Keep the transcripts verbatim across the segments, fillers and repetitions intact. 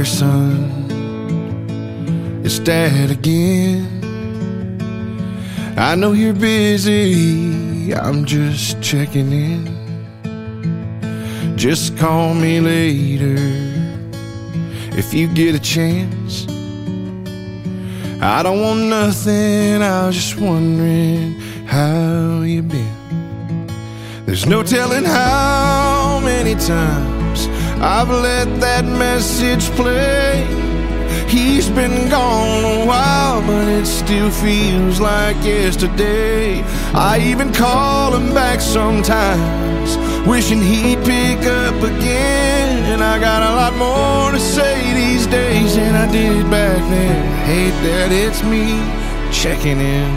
there, son, it's Dad again. I know you're busy, I'm just checking in. Just call me later if you get a chance. I don't want nothing, I was just wondering how you been. There's no telling how many times I've let that message play. He's been gone a while, but it still feels like yesterday. I even call him back sometimes, wishing he'd pick up again. And I got a lot more to say these days than I did back then. Hey Dad, it's me checking in.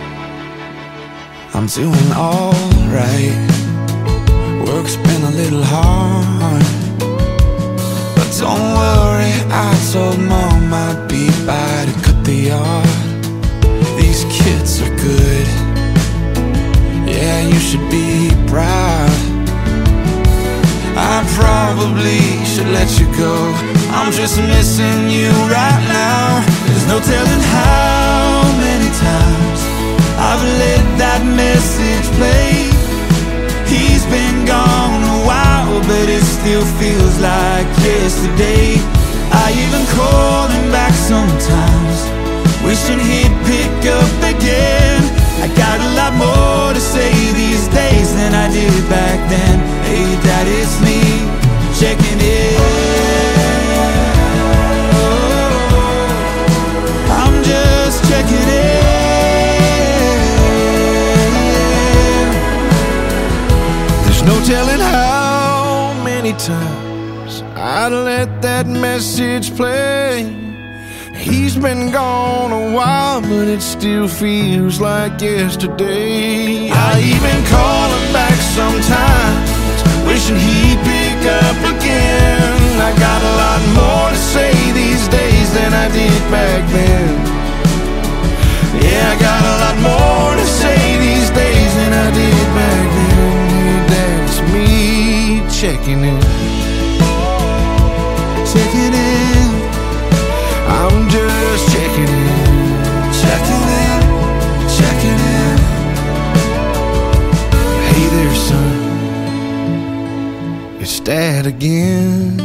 I'm doing alright. Work's been a little hard, but don't worry, I told Mom I'd be by to cut the yard. These kids are good, yeah, you should be proud. I probably should let you go, I'm just missing you right now. There's no telling how many times I've let that message play. He's been gone a while, but it still feels like yesterday. I even call him back sometimes, wishing he'd pick up again. I got a lot more to say these days than I did back then. Hey Dad, it's me checking in. I'm just checking in. No telling how many times I let that message play. He's been gone a while, but it still feels like yesterday. I even call him back sometimes, wishing he'd pick up again. I got a lot more to say these days than I did back then. Yeah, I got a lot more to say these days than I did back then. That's me checking in, checking in. I'm just checking in, checking in, checking in. Hey there, son, it's Dad again.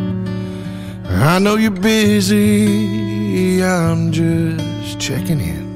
I know you're busy, I'm just checking in.